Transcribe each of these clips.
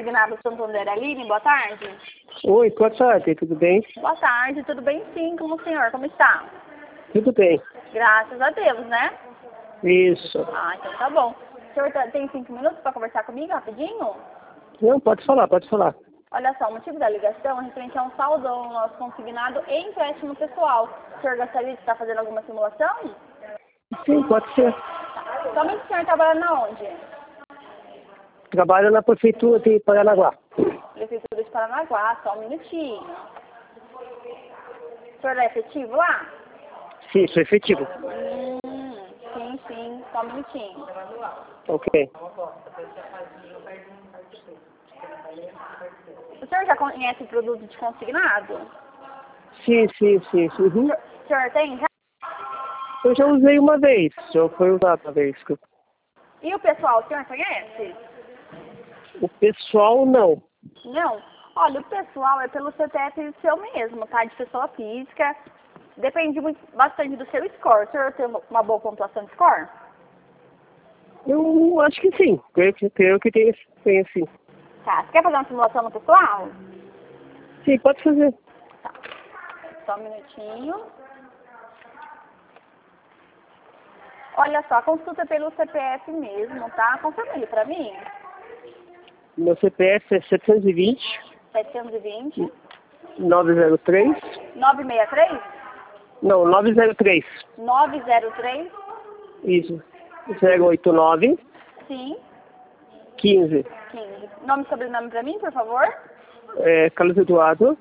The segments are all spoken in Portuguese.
Consignado Santander, Aline, boa tarde. Oi, boa tarde, tudo bem? Boa tarde, tudo bem sim com o senhor, como está? Tudo bem. Graças a Deus, né? Isso. Ah, então tá bom. O senhor tem 5 minutos para conversar comigo rapidinho? Não, pode falar, pode falar. Olha só, o motivo da ligação é referente a um saldão nosso consignado em empréstimo pessoal. O senhor gostaria de estar fazendo alguma simulação? Sim, pode ser. Tá. Somente o senhor trabalha na onde? Trabalho na prefeitura de Paranaguá. Prefeitura de Paranaguá, só um minutinho. O senhor é efetivo lá? Sim, sou efetivo. Sim, só um minutinho. Ok. O senhor já conhece o produto de consignado? Sim. Uhum. O senhor tem já? Eu já usei uma vez, já foi usado uma vez. E o pessoal, o senhor conhece? O pessoal, não. Não? Olha, o pessoal é pelo CPF seu mesmo, tá? De pessoa física. Depende bastante do seu score. O senhor tem uma boa pontuação de score? Eu acho que sim. Creio que tem sim. Tá. Você quer fazer uma simulação no pessoal? Sim, pode fazer. Tá. Só um minutinho. Olha só, consulta pelo CPF mesmo, tá? Confirma ele pra mim. Meu CPF é 720 720 903. 963 Não, 903. 903. Isso. 089 Sim. 15. 15. Nome e sobrenome pra mim, por favor? Carlos Eduardo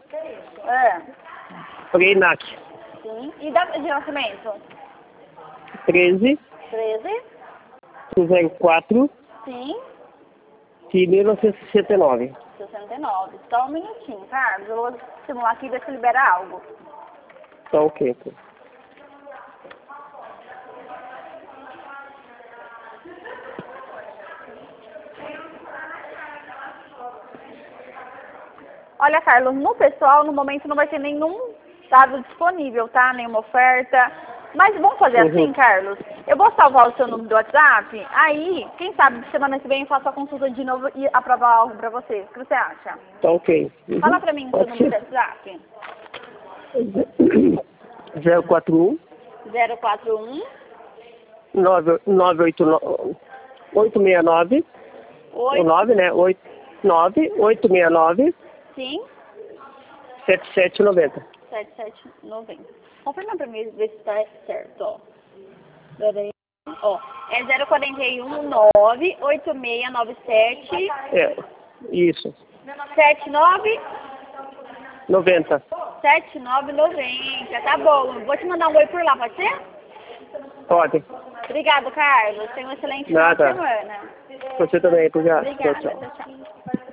Freinac. Sim. E data de nascimento? 13 13. 04 Sim. de 1969. 69. Só um minutinho, Carlos. Eu vou simular aqui e ver se libera algo. Tá ok. Então. Olha, Carlos, no pessoal, no momento não vai ter nenhum dado disponível, tá? Nenhuma oferta. Mas vamos fazer assim, Carlos? Eu vou salvar o seu número do WhatsApp, aí, quem sabe, semana que vem eu faço a consulta de novo e aprovar algo pra você. O que você acha? Tá ok. Fala pra mim o seu número do WhatsApp. 041 041 989 869 o 9, né? 869 Sim. 7790. 7790. Confirma pra mim ver se tá certo, ó. Peraí. Ó, é 041 98697 Isso. 79 90. 7990. Tá bom. Vou te mandar um oi por lá, pode ser? Pode. Obrigado, Carlos. Tenha um excelente final de Nada. semana. Você também, obrigado. Obrigada. Tchau, tchau. Tchau, tchau.